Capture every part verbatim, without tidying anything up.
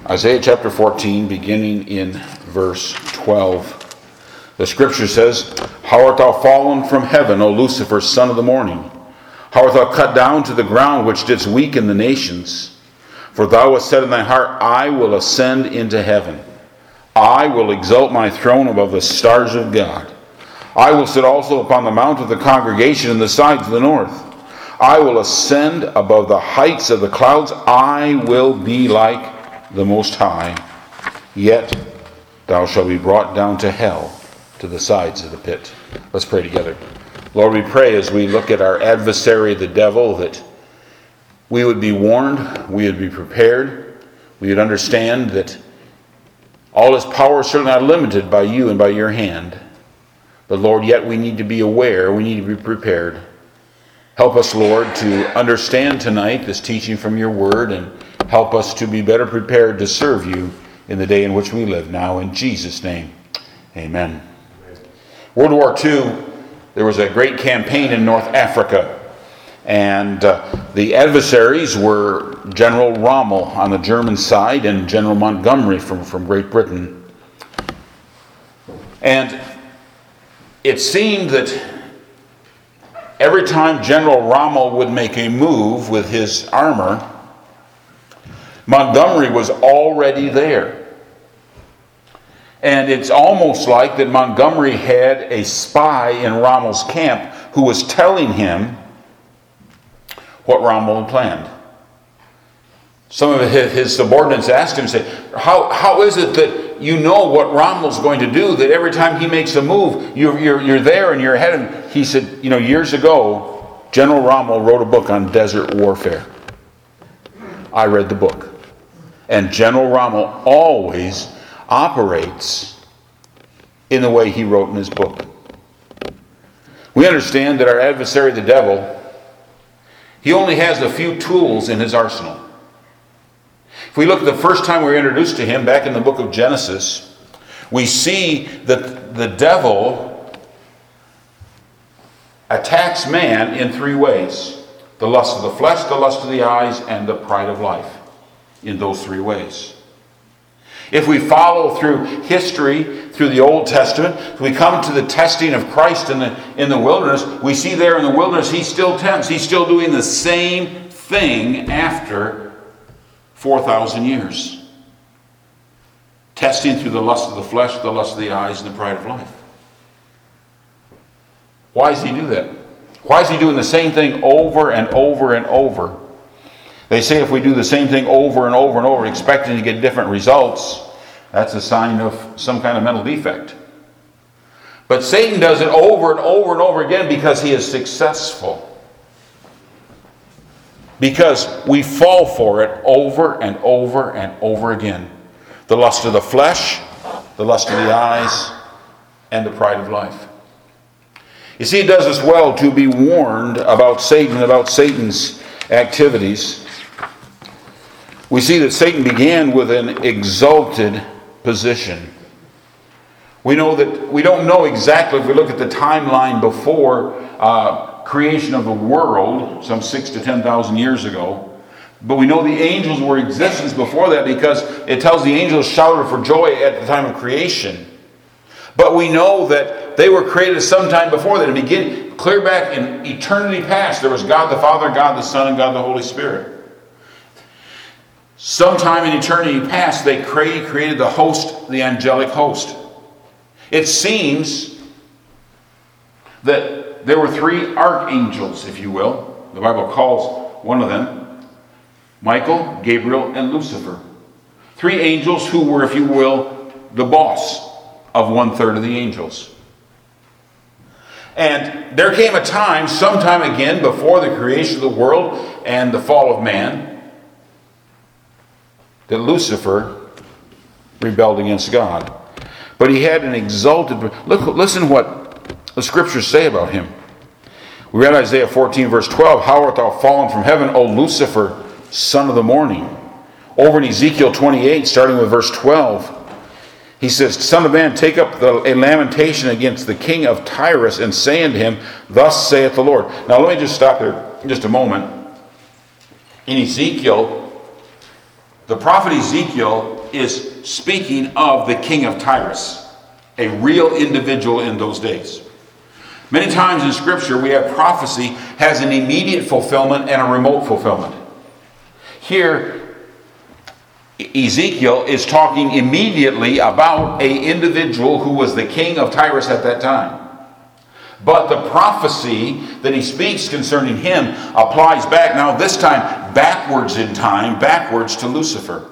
Isaiah chapter fourteen, beginning in verse twelve. The scripture says, How art thou fallen from heaven, O Lucifer, son of the morning? How art thou cut down to the ground, which didst weaken the nations? For thou hast said in thy heart, I will ascend into heaven. I will exalt my throne above the stars of God. I will sit also upon the mount of the congregation in the sides of the north. I will ascend above the heights of the clouds. I will be like the Most High. Yet thou shalt be brought down to hell, to the sides of the pit. Let's pray together. Lord, we pray as we look at our adversary, the devil, that we would be warned, we would be prepared, we would understand that all his power is certainly not limited by you and by your hand. But Lord, yet we need to be aware, we need to be prepared. Help us, Lord, to understand tonight this teaching from your word, and help us to be better prepared to serve you in the day in which we live now. In Jesus' name, amen. World War Two, there was a great campaign in North Africa. And uh, the adversaries were General Rommel on the German side and General Montgomery from, from Great Britain. And it seemed that every time General Rommel would make a move with his armor, Montgomery was already there. And it's almost like that Montgomery had a spy in Rommel's camp who was telling him what Rommel had planned. Some of his subordinates asked him, say, how, how is it that you know what Rommel's going to do, that every time he makes a move, you're, you're, you're there and you're ahead of him? He said, you know, years ago, General Rommel wrote a book on desert warfare. I read the book. And General Rommel always operates in the way he wrote in his book. We understand that our adversary, the devil, he only has a few tools in his arsenal. If we look at the first time we were introduced to him back in the book of Genesis, we see that the devil attacks man in three ways. The lust of the flesh, the lust of the eyes, and the pride of life. In those three ways. If we follow through history, through the Old Testament, if we come to the testing of Christ in the, in the wilderness, we see there in the wilderness he still tempts. He's still doing the same thing after four thousand years. Testing through the lust of the flesh, the lust of the eyes, and the pride of life. Why does he do that? Why is he doing the same thing over and over and over? They say if we do the same thing over and over and over, expecting to get different results, that's a sign of some kind of mental defect. But Satan does it over and over and over again because he is successful. Because we fall for it over and over and over again. The lust of the flesh, the lust of the eyes, and the pride of life. You see, it does us well to be warned about Satan, about Satan's activities. We see that Satan began with an exalted position. We know that we don't know exactly, if we look at the timeline before uh, creation of the world, some six to ten thousand years ago, but we know the angels were in existence before that because it tells the angels shouted for joy at the time of creation. But we know that they were created sometime before that. It began clear back in eternity past. There was God the Father, God the Son, and God the Holy Spirit. Sometime in eternity past, they created the host, the angelic host. It seems that there were three archangels, if you will. The Bible calls one of them Michael, Gabriel, and Lucifer. Three angels who were, if you will, the boss of one-third of the angels. And there came a time, sometime again, before the creation of the world and the fall of man, that Lucifer rebelled against God. But he had an exalted... Look, listen what the scriptures say about him. We read Isaiah fourteen, verse twelve. How art thou fallen from heaven, O Lucifer, son of the morning? Over in Ezekiel twenty-eight, starting with verse twelve, he says, Son of man, take up the, a lamentation against the king of Tyrus, and say unto him, Thus saith the Lord. Now let me just stop there just a moment. In Ezekiel, The prophet Ezekiel is speaking of the king of Tyrus, a real individual in those days. Many times in Scripture we have prophecy has an immediate fulfillment and a remote fulfillment. Here, Ezekiel is talking immediately about an individual who was the king of Tyrus at that time. But the prophecy that he speaks concerning him applies back, now this time, backwards in time, backwards to Lucifer.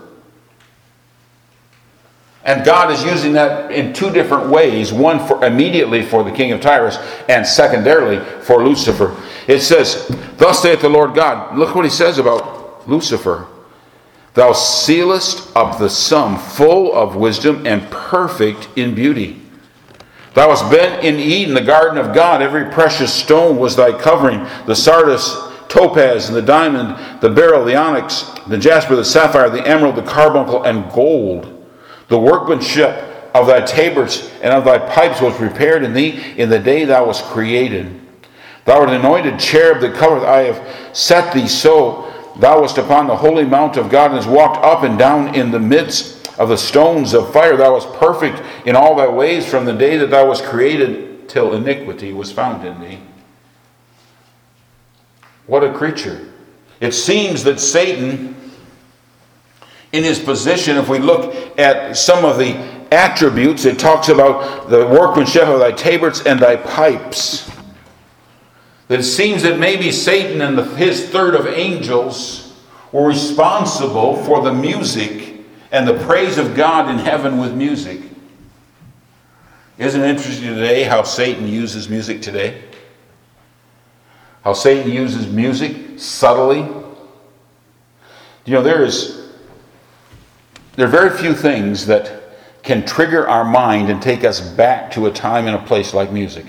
And God is using that in two different ways. One for immediately for the king of Tyrus, and secondarily for Lucifer. It says, "Thus saith the Lord God." Look what he says about Lucifer. "Thou sealest up the sum, full of wisdom and perfect in beauty. Thou hast been in Eden, the garden of God. Every precious stone was thy covering, the sardius, topaz, and the diamond, the beryl, the onyx, the jasper, the sapphire, the emerald, the carbuncle, and gold. The workmanship of thy tabrets and of thy pipes was prepared in thee in the day thou wast created. Thou art an anointed cherub that covereth. I have set thee so. Thou wast upon the holy mount of God, and hast walked up and down in the midst of the stones of fire. Thou wast perfect in all thy ways from the day that thou wast created till iniquity was found in thee." What a creature. It seems that Satan, in his position, if we look at some of the attributes, it talks about the workmanship of thy tabrets and thy pipes. That it seems that maybe Satan and the, his third of angels were responsible for the music and the praise of God in heaven with music. Isn't it interesting today how Satan uses music today? How Satan uses music subtly. You know, there is there are very few things that can trigger our mind and take us back to a time and a place like music.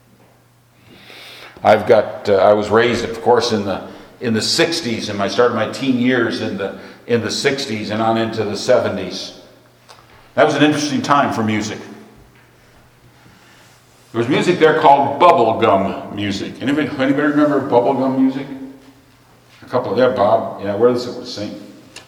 I've got uh, I was raised, of course, in the in the sixties, and I started my teen years in the in the sixties and on into the seventies. That was an interesting time for music. There was music there called bubblegum music. Anybody, anybody remember bubblegum music? A couple of yeah, Bob. Yeah, where does it sing?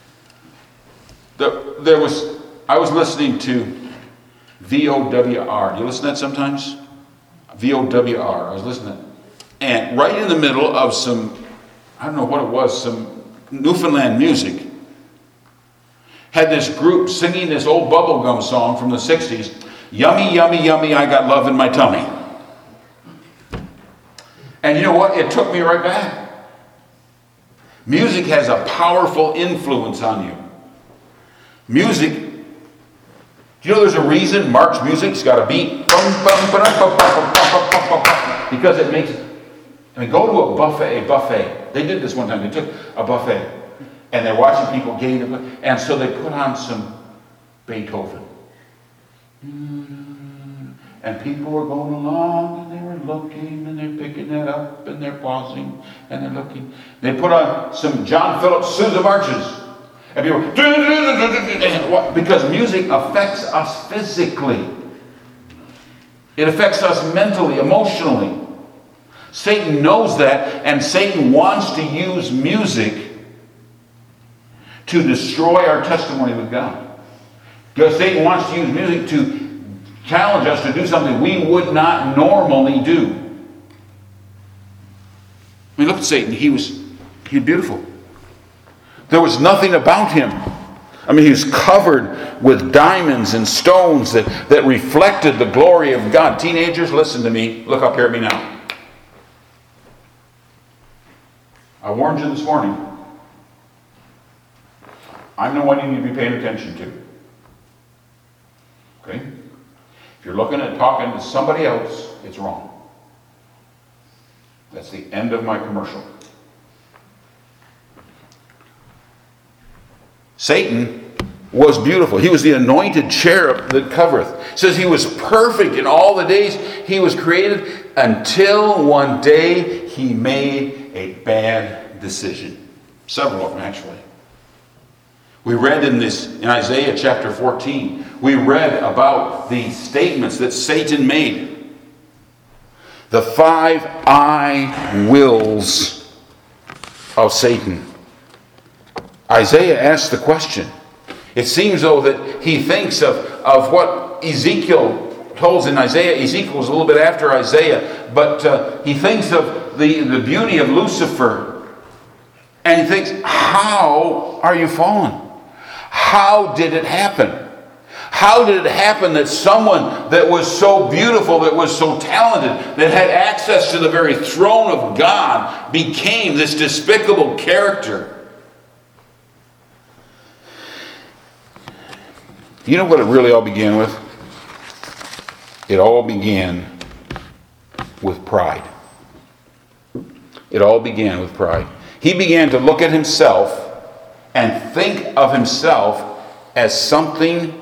The, there was. I was listening to V O W R. Do you listen to that sometimes? V O W R. I was listening to that. And right in the middle of some, I don't know what it was, some Newfoundland music, had this group singing this old bubblegum song from the sixties. Yummy, yummy, yummy, I got love in my tummy. And you know what? It took me right back. Music has a powerful influence on you. Music, do you know there's a reason March music's got a beat? Because it makes it. I mean, go to a buffet, a buffet. They did this one time. They took a buffet and they're watching people gain, and so they put on some Beethoven. And people were going along and they were looking and they're picking that up and they're pausing and they're looking. They put on some John Philip Sousa marches. And people were, because music affects us physically. It affects us mentally, emotionally. Satan knows that, and Satan wants to use music to destroy our testimony with God. Because Satan wants to use music to challenge us to do something we would not normally do. I mean, look at Satan. He was, he was beautiful. There was nothing about him. I mean, he was covered with diamonds and stones that, that reflected the glory of God. Teenagers, listen to me. Look up here at me now. I warned you this morning. I'm the one you need to be paying attention to. Okay? If you're looking at talking to somebody else, it's wrong. That's the end of my commercial. Satan was beautiful. He was the anointed cherub that covereth. It says he was perfect in all the days he was created until one day he made a bad decision. Several of them, actually. We read in this, in Isaiah chapter fourteen, we read about the statements that Satan made. The five I wills of Satan. Isaiah asks the question. It seems, though, that he thinks of, of what Ezekiel told in Isaiah. Ezekiel was a little bit after Isaiah, but uh, he thinks of the, the beauty of Lucifer. And he thinks, how are you fallen? How did it happen? How did it happen that someone that was so beautiful, that was so talented, that had access to the very throne of God, became this despicable character? You know what it really all began with? It all began with pride. It all began with pride. He began to look at himself and think of himself as something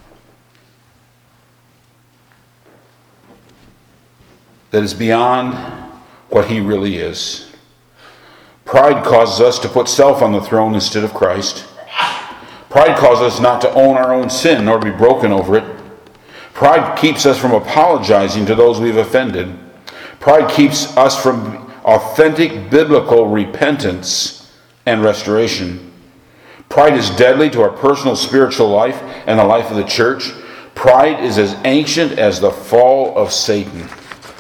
that is beyond what he really is. Pride causes us to put self on the throne instead of Christ. Pride causes us not to own our own sin nor to be broken over it. Pride keeps us from apologizing to those we've offended. Pride keeps us from authentic biblical repentance and restoration. Pride is deadly to our personal spiritual life and the life of the church. Pride is as ancient as the fall of Satan.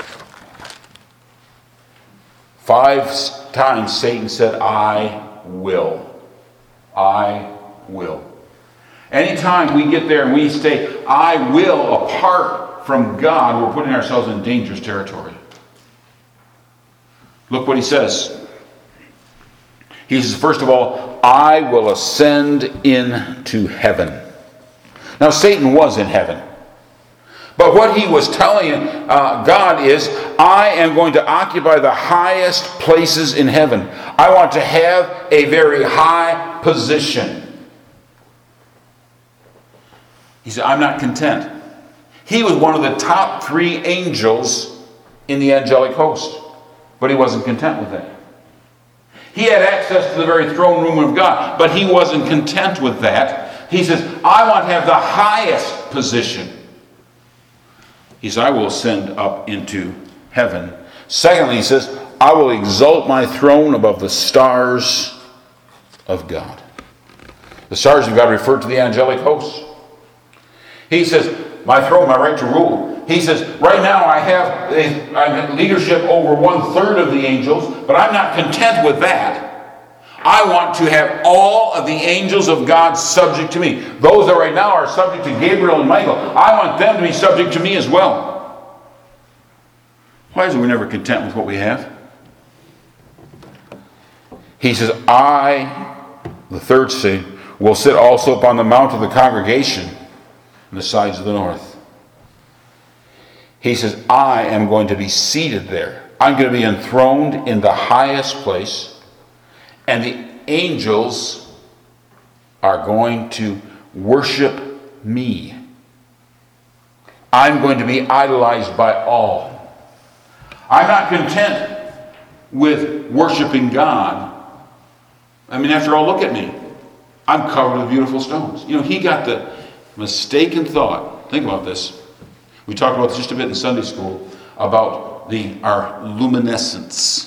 Five times Satan said, I will. I will. Anytime we get there and we say, I will, apart from God, we're putting ourselves in dangerous territory. Look what he says. He says, first of all, I will ascend into heaven. Now, Satan was in heaven. But what he was telling uh, God is, I am going to occupy the highest places in heaven. I want to have a very high position. He said, I'm not content. He was one of the top three angels in the angelic host. But he wasn't content with that. He had access to the very throne room of God. But he wasn't content with that. He says, I want to have the highest position. He says, I will ascend up into heaven. Secondly, he says, I will exalt my throne above the stars of God. The stars of God refer to the angelic hosts. He says, my throne, my right to rule. He says, right now I have, I have leadership over one third of the angels, but I'm not content with that. I want to have all of the angels of God subject to me. Those that right now are subject to Gabriel and Michael, I want them to be subject to me as well. Why is it we're never content with what we have? He says, I, the third say, will sit also upon the mount of the congregation on the sides of the north. He says, I am going to be seated there. I'm going to be enthroned in the highest place. And the angels are going to worship me. I'm going to be idolized by all. I'm not content with worshiping God. I mean, after all, look at me. I'm covered with beautiful stones. You know, he got the mistaken thought. Think about this. We talked about this just a bit in Sunday school about the our luminescence.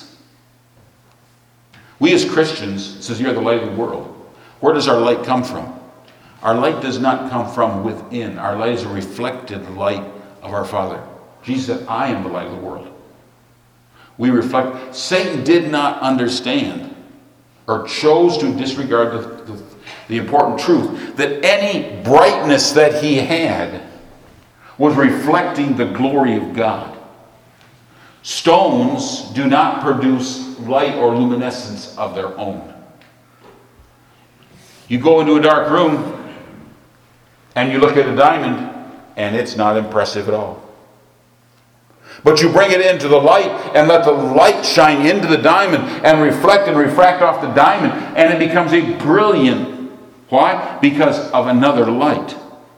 We as Christians, it says you're the light of the world. Where does our light come from? Our light does not come from within. Our light is a reflected light of our Father. Jesus said, I am the light of the world. We reflect. Satan did not understand or chose to disregard the, the, the important truth that any brightness that he had was reflecting the glory of God. Stones do not produce light or luminescence of their own. You go into a dark room and you look at a diamond and it's not impressive at all. But you bring it into the light and let the light shine into the diamond and reflect and refract off the diamond, and it becomes a brilliant. Why? Because of another light.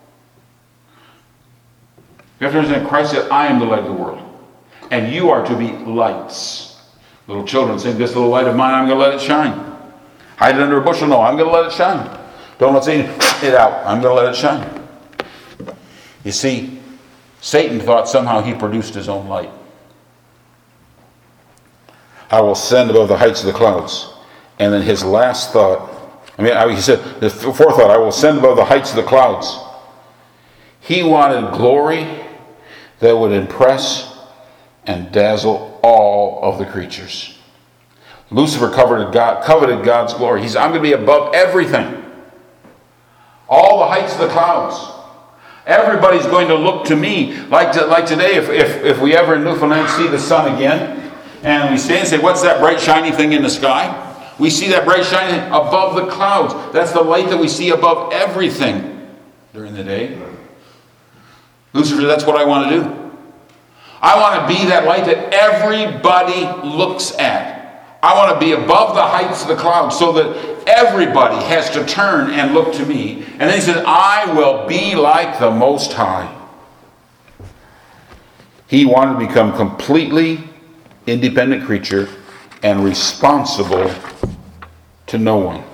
You have to understand, Christ said, I am the light of the world. And you are to be lights. Little children say, this little light of mine, I'm going to let it shine. Hide it under a bushel? No, I'm going to let it shine. Don't let Satan it out. I'm going to let it shine. You see, Satan thought somehow he produced his own light. I will ascend above the heights of the clouds. And then his last thought I mean, he said, the forethought, I will ascend above the heights of the clouds. He wanted glory that would impress and dazzle all of the creatures. Lucifer coveted, God, coveted God's glory. He's, I'm going to be above everything. All the heights of the clouds. Everybody's going to look to me. Like, to, like today, if, if, if we ever in Newfoundland see the sun again, and we stand and say, what's that bright shiny thing in the sky? We see that bright shiny thing above the clouds. That's the light that we see above everything during the day. Lucifer, that's what I want to do. I want to be that light that everybody looks at. I want to be above the heights of the clouds so that everybody has to turn and look to me. And then he says, I will be like the Most High. He wanted to become completely independent creature and responsible to no one.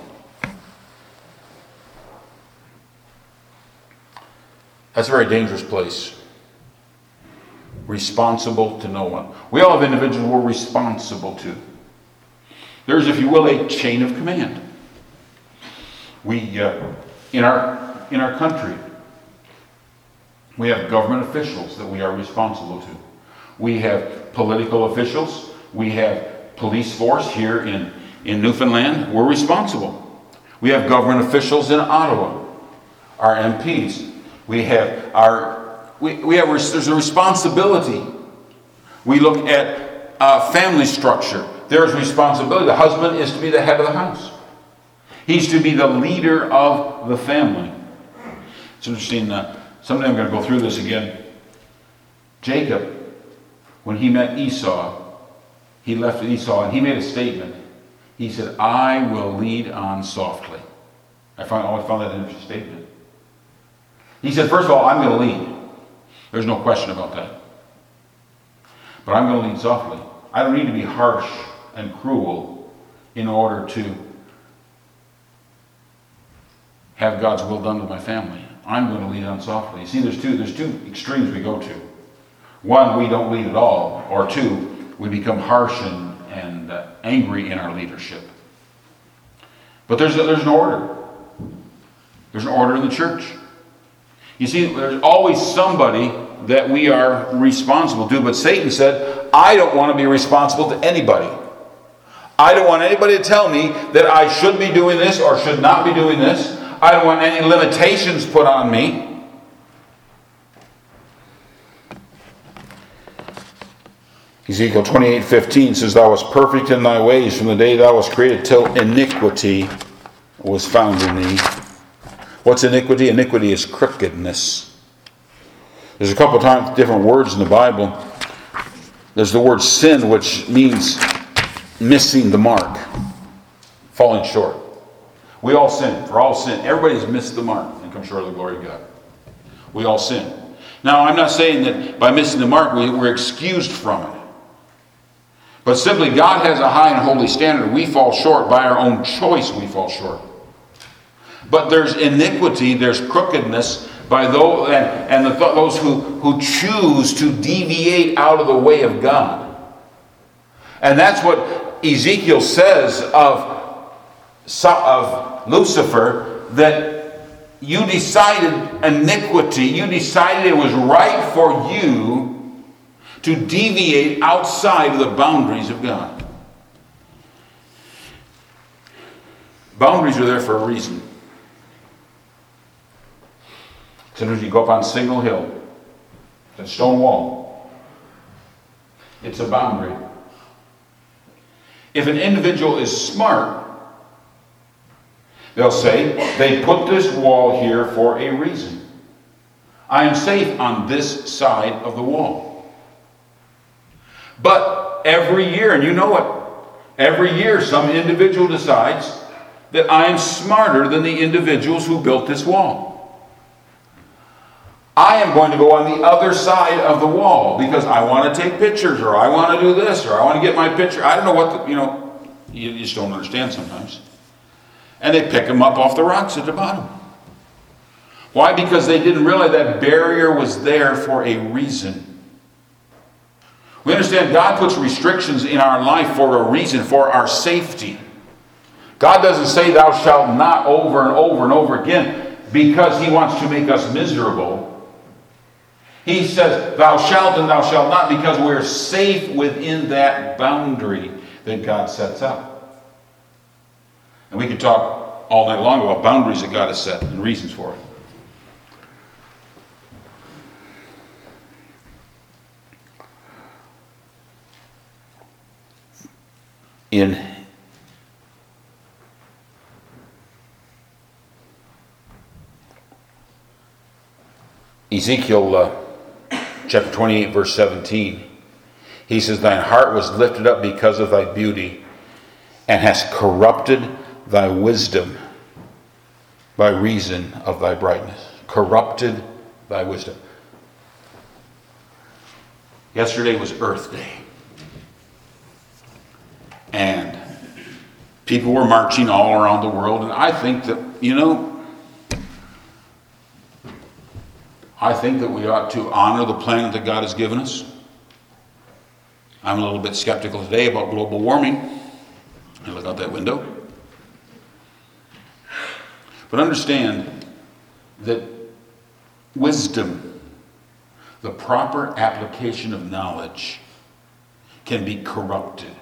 That's a very dangerous place. Responsible to no one. We all have individuals we're responsible to. There's, if you will, a chain of command. We, uh, in our in our country, we have government officials that we are responsible to. We have political officials. We have police force here in, in Newfoundland. We're responsible. We have government officials in Ottawa, our M Ps. We have our we, we have there's a responsibility. We look at uh, family structure. There's responsibility. The husband is to be the head of the house. He's to be the leader of the family. It's interesting. Uh, someday I'm going to go through this again. Jacob, when he met Esau, he left Esau and he made a statement. He said, I will lead on softly. I find, always found that an interesting statement. He said, first of all, I'm going to lead. There's no question about that. But I'm going to lead softly. I don't need to be harsh and cruel in order to have God's will done with my family. I'm going to lead on softly. You see, there's two, there's two extremes we go to. One, we don't lead at all. Or two, we become harsh and, and uh, angry in our leadership. But there's, a, there's an order. There's an order in the church. You see, there's always somebody that we are responsible to. But Satan said, I don't want to be responsible to anybody. I don't want anybody to tell me that I should be doing this or should not be doing this. I don't want any limitations put on me. Ezekiel twenty-eight fifteen says, Thou wast perfect in thy ways from the day thou wast created till iniquity was found in thee. What's iniquity? Iniquity is crookedness. There's a couple of times different words in the Bible. There's the word sin, which means missing the mark, falling short. We all sin. For all sin. Everybody's missed the mark and come short of the glory of God. We all sin. Now, I'm not saying that by missing the mark we, we're excused from it. But simply, God has a high and holy standard. We fall short. By our own choice, we fall short. But there's iniquity, there's crookedness by those, and, and the, those who, who choose to deviate out of the way of God. And that's what Ezekiel says of of Lucifer, that you decided iniquity, you decided it was right for you to deviate outside of the boundaries of God. Boundaries are there for a reason. Sometimes you go up on Signal Hill, it's a stone wall. It's a boundary. If an individual is smart, they'll say, they put this wall here for a reason. I am safe on this side of the wall. But every year, and you know it, every year some individual decides that I am smarter than the individuals who built this wall. I am going to go on the other side of the wall because I want to take pictures, or I want to do this, or I want to get my picture. I don't know what, the, you know, you just don't understand sometimes. And they pick them up off the rocks at the bottom. Why? Because they didn't realize that barrier was there for a reason. We understand God puts restrictions in our life for a reason, for our safety. God doesn't say thou shalt not over and over and over again because he wants to make us miserable. He says thou shalt and thou shalt not because we're safe within that boundary that God sets up. And we could talk all night long about boundaries that God has set and reasons for it. In Ezekiel uh, chapter twenty-eight, verse seventeen, he says, thine heart was lifted up because of thy beauty, and hast corrupted thy wisdom by reason of thy brightness. Corrupted thy wisdom. Yesterday was Earth Day. And people were marching all around the world. And I think that, you know, I think that we ought to honor the planet that God has given us. I'm a little bit skeptical today about global warming. I look out that window. But understand that wisdom, the proper application of knowledge, can be corrupted.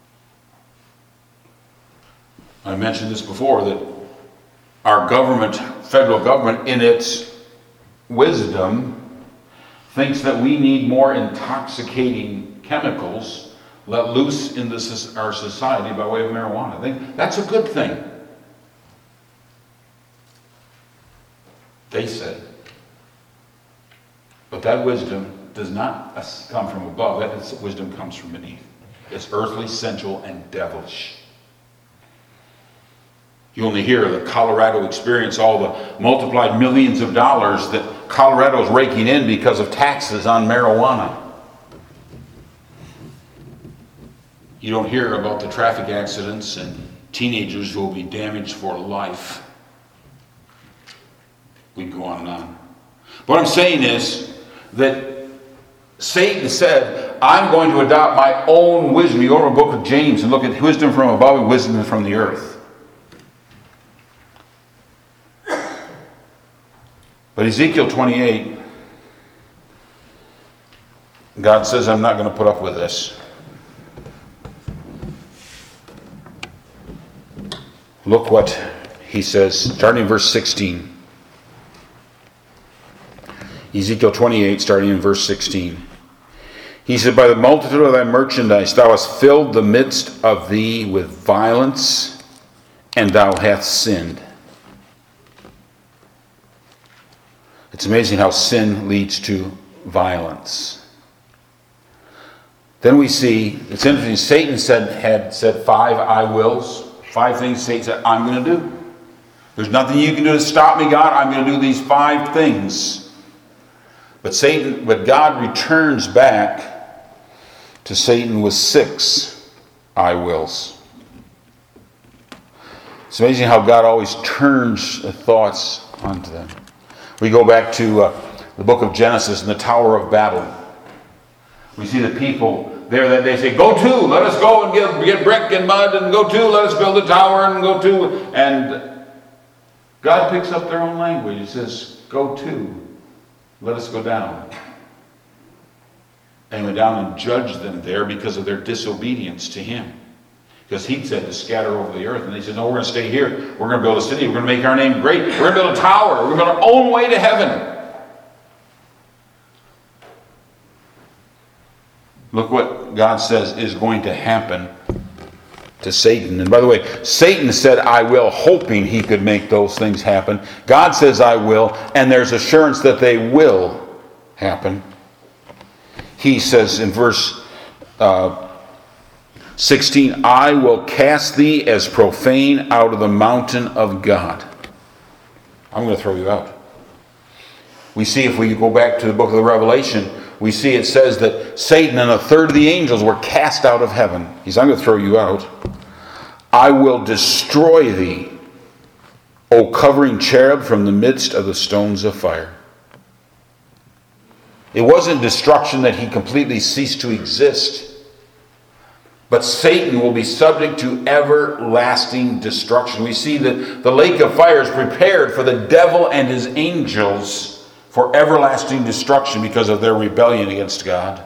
I mentioned this before, that our government, federal government, in its wisdom, thinks that we need more intoxicating chemicals let loose in this, our society by way of marijuana. I think that's a good thing. They say. But that wisdom does not come from above. That wisdom comes from beneath. It's earthly, sensual, and devilish. You only hear the Colorado experience, all the multiplied millions of dollars that Colorado's raking in because of taxes on marijuana. You don't hear about the traffic accidents and teenagers who will be damaged for life. We can go on and on. What I'm saying is that Satan said, I'm going to adopt my own wisdom. You go to the book of James and look at wisdom from above and wisdom from the earth. But Ezekiel twenty-eight, God says, I'm not going to put up with this. Look what he says, starting in verse sixteen. Ezekiel twenty-eight, starting in verse sixteen. He said, by the multitude of thy merchandise thou hast filled the midst of thee with violence, and thou hast sinned. It's amazing how sin leads to violence. Then we see, it's interesting, Satan said had said five I wills, five things Satan said, I'm going to do. There's nothing you can do to stop me, God. I'm going to do these five things. But Satan, but God returns back to Satan with six I wills. It's amazing how God always turns the thoughts onto them. We go back to uh, the book of Genesis and the Tower of Babel. We see the people there that they say, go to, let us go and get, get brick and mud, and go to, let us build a tower, and go to. And God picks up their own language. He says, go to, let us go down. And he went down and judged them there because of their disobedience to him. Because he said to scatter over the earth. And they said, no, we're going to stay here. We're going to build a city. We're going to make our name great. We're going to build a tower. We're going to build our own way to heaven. Look what God says is going to happen to Satan. And by the way, Satan said, I will, hoping he could make those things happen. God says, I will, and there's assurance that they will happen. He says in verse uh, sixteen, I will cast thee as profane out of the mountain of God. I'm going to throw you out. We see, if we go back to the book of the Revelation, we see it says that Satan and a third of the angels were cast out of heaven. He says, I'm going to throw you out. I will destroy thee, O covering cherub, from the midst of the stones of fire. It wasn't destruction that he completely ceased to exist. But Satan will be subject to everlasting destruction. We see that the lake of fire is prepared for the devil and his angels for everlasting destruction because of their rebellion against God.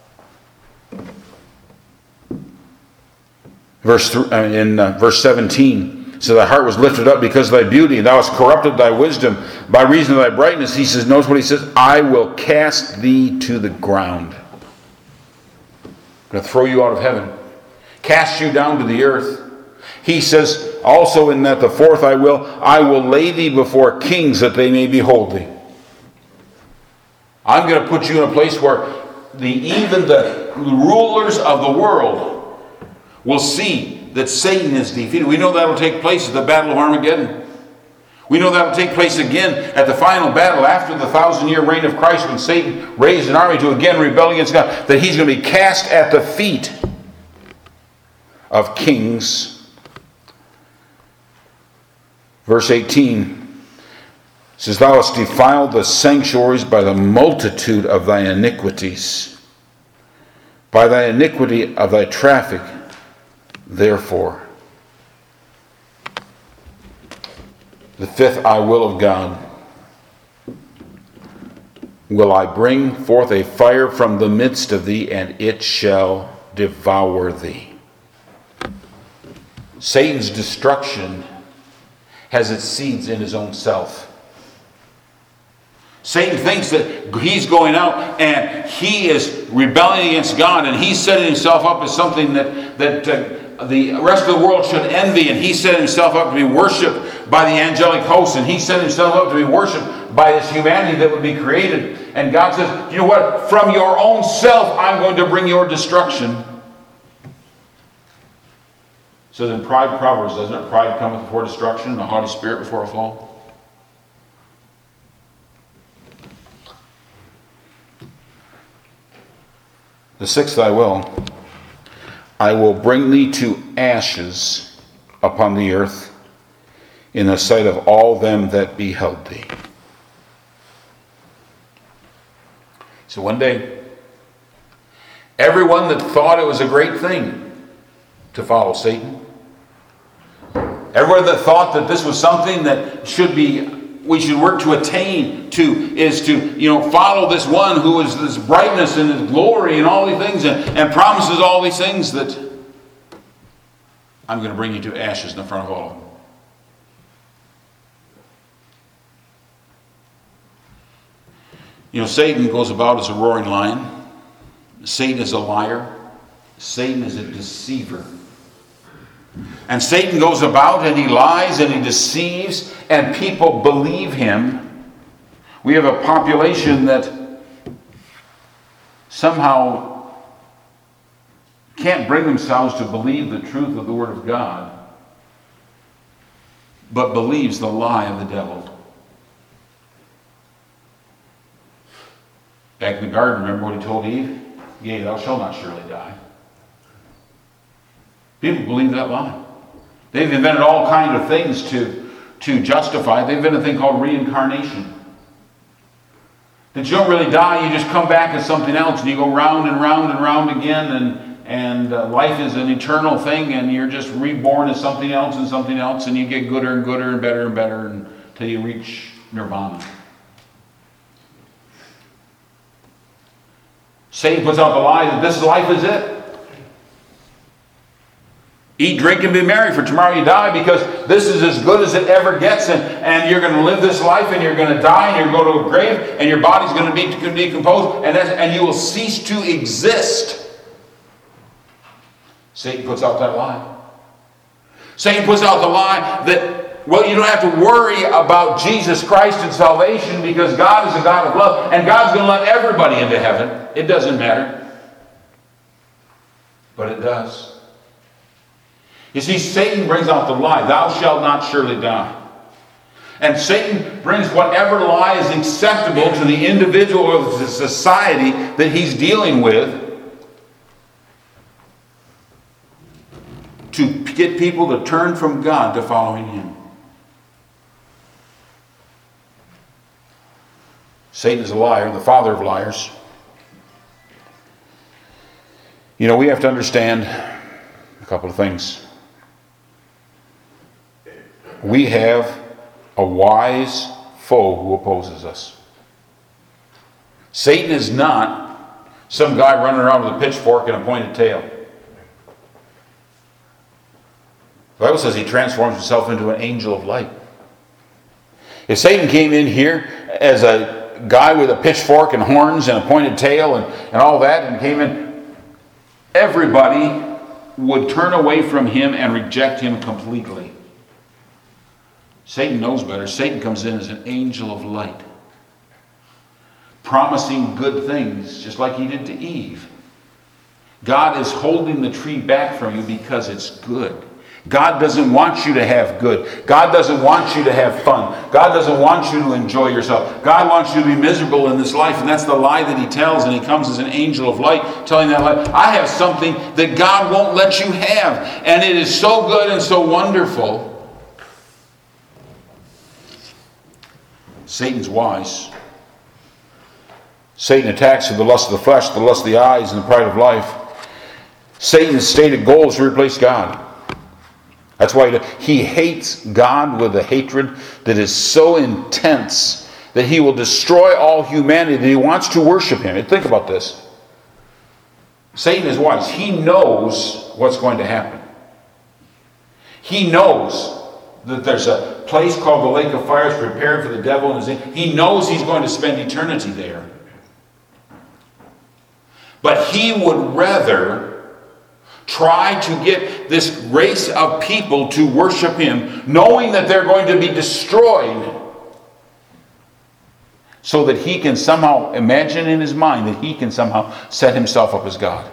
Verse th- in uh, verse seventeen, so thy heart was lifted up because of thy beauty, and thou hast corrupted thy wisdom by reason of thy brightness. He says, notice what he says, I will cast thee to the ground. I'm going to throw you out of heaven. Cast you down to the earth. He says also in that the fourth I will, I will lay thee before kings that they may behold thee. I'm going to put you in a place where the even the rulers of the world will see that Satan is defeated. We know that will take place at the Battle of Armageddon. We know that will take place again at the final battle after the thousand-year reign of Christ, when Satan raised an army to again rebel against God, that he's going to be cast at the feet of kings. Verse eighteen says, thou hast defiled the sanctuaries by the multitude of thy iniquities, by thy iniquity of thy traffic. Therefore, the fifth I will of God, will I bring forth a fire from the midst of thee, and it shall devour thee. Satan's destruction has its seeds in his own self. Satan thinks that he's going out and he is rebelling against God, and he's setting himself up as something that, that uh, the rest of the world should envy, and he's setting himself up to be worshipped by the angelic hosts, and he's setting himself up to be worshipped by this humanity that would be created. And God says, you know what? From your own self, I'm going to bring your destruction. So then pride, Proverbs, doesn't it? Pride cometh before destruction, and a haughty spirit before a fall. The sixth I will. I will bring thee to ashes upon the earth in the sight of all them that beheld thee. So one day, everyone that thought it was a great thing to follow Satan, everyone that thought that this was something that should be, we should work to attain to, is to, you know, follow this one who is this brightness and his glory and all these things, and, and promises all these things, that I'm going to bring you to ashes in the front of all of them. You know, Satan goes about as a roaring lion. Satan is a liar. Satan is a deceiver. And Satan goes about and he lies and he deceives, and people believe him. We have a population that somehow can't bring themselves to believe the truth of the Word of God, but believes the lie of the devil. Back in the garden, remember what he told Eve? Yea, thou shalt not surely die. People believe that lie. They've invented all kinds of things to, to justify it. They've invented a thing called reincarnation. That you don't really die, you just come back as something else, and you go round and round and round again, and, and uh, life is an eternal thing, and you're just reborn as something else and something else, and you get gooder and gooder and better and better until you reach nirvana. Satan puts out the lie that this life is it. Eat, drink, and be merry, for tomorrow you die, because this is as good as it ever gets, and, and you're going to live this life, and you're going to die, and you're going to go to a grave, and your body's going to be decomposed, and, that's, and you will cease to exist. Satan puts out that lie. Satan puts out the lie that, well, you don't have to worry about Jesus Christ and salvation, because God is a God of love, and God's going to let everybody into heaven. It doesn't matter. But it does. You see, Satan brings out the lie, thou shalt not surely die. And Satan brings whatever lie is acceptable to the individual or the society that he's dealing with to get people to turn from God to following him. Satan is a liar, the father of liars. You know, we have to understand couple of things. We have a wise foe who opposes us. Satan is not some guy running around with a pitchfork and a pointed tail. The Bible says he transforms himself into an angel of light. If Satan came in here as a guy with a pitchfork and horns and a pointed tail and, and all that, and came in, everybody would turn away from him and reject him completely. Satan knows better. Satan comes in as an angel of light, promising good things, just like he did to Eve. God is holding the tree back from you because it's good. God doesn't want you to have good. God doesn't want you to have fun. God doesn't want you to enjoy yourself. God wants you to be miserable in this life, and that's the lie that he tells, and he comes as an angel of light, telling that lie. I have something that God won't let you have, and it is so good and so wonderful. Satan's wise. Satan attacks with the lust of the flesh, the lust of the eyes, and the pride of life. Satan's stated goal is to replace God. That's why he hates God with a hatred that is so intense that he will destroy all humanity, that he wants to worship him. And think about this. Satan is wise. He knows what's going to happen. He knows that there's a place called the lake of fire prepared for the devil and his. He knows he's going to spend eternity there. But he would rather try to get this race of people to worship him, knowing that they're going to be destroyed, so that he can somehow imagine in his mind that he can somehow set himself up as God.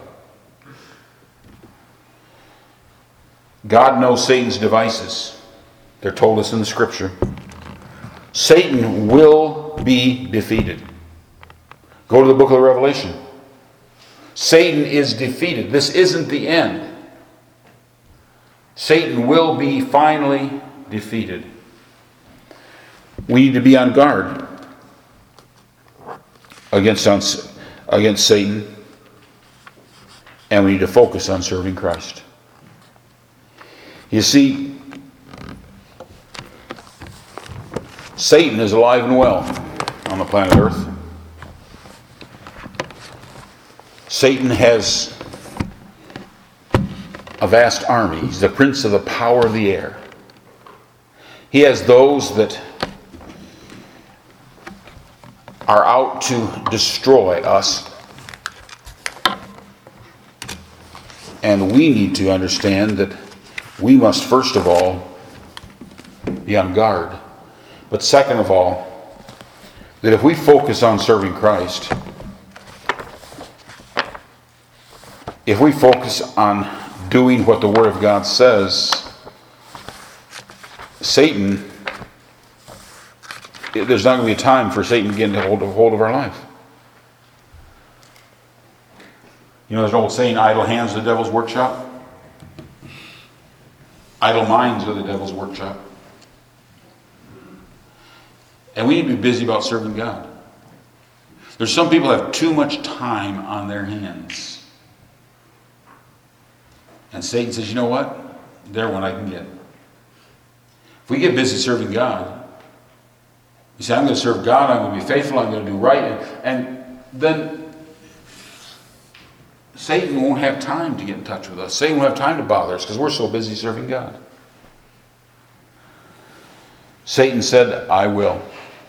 God knows Satan's devices. They're told us in the scripture. Satan will be defeated. Go to the book of Revelation. Satan is defeated. This isn't the end. Satan will be finally defeated. We need to be on guard against, against Satan, and we need to focus on serving Christ. You see, Satan is alive and well on the planet Earth. Satan has a vast army. He's the prince of the power of the air. He has those that are out to destroy us. And we need to understand that we must first of all be on guard. But second of all, that if we focus on serving Christ, if we focus on doing what the Word of God says, Satan, there's not going to be a time for Satan to get a hold of, hold of our life. You know, there's an old saying, idle hands are the devil's workshop. Idle minds are the devil's workshop. And we need to be busy about serving God. There's some people who have too much time on their hands. And Satan says, you know what? They're one I can get. If we get busy serving God, you say, I'm going to serve God, I'm going to be faithful, I'm going to do right. And, and then Satan won't have time to get in touch with us. Satan won't have time to bother us because we're so busy serving God. Satan said, I will.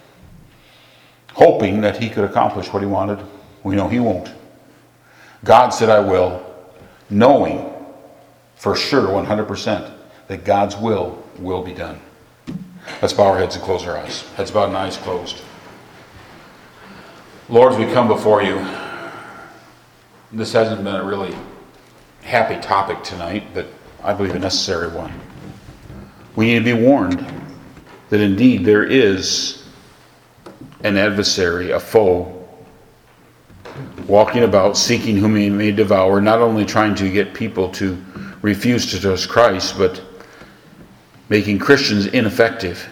Hoping that he could accomplish what he wanted. We know he won't. God said, I will. Knowing for sure, one hundred percent, that God's will will be done. Let's bow our heads and close our eyes. Heads bowed and eyes closed. Lord, as we come before you, this hasn't been a really happy topic tonight, but I believe a necessary one. We need to be warned that indeed there is an adversary, a foe, walking about seeking whom he may devour, not only trying to get people to refuse to trust Christ, but making Christians ineffective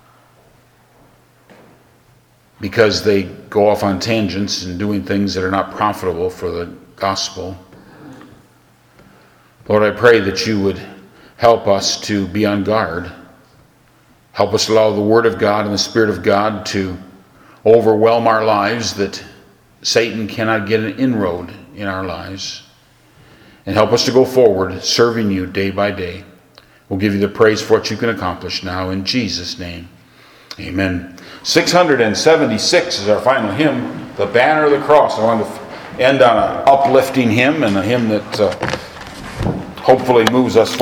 because they go off on tangents and doing things that are not profitable for the gospel. Lord, I pray that you would help us to be on guard. Help us allow the Word of God and the Spirit of God to overwhelm our lives, that Satan cannot get an inroad in our lives. And help us to go forward, serving you day by day. We'll give you the praise for what you can accomplish now in Jesus' name. Amen. six hundred seventy-six is our final hymn, The Banner of the Cross. I want to end on an uplifting hymn and a hymn that uh, hopefully moves us forward.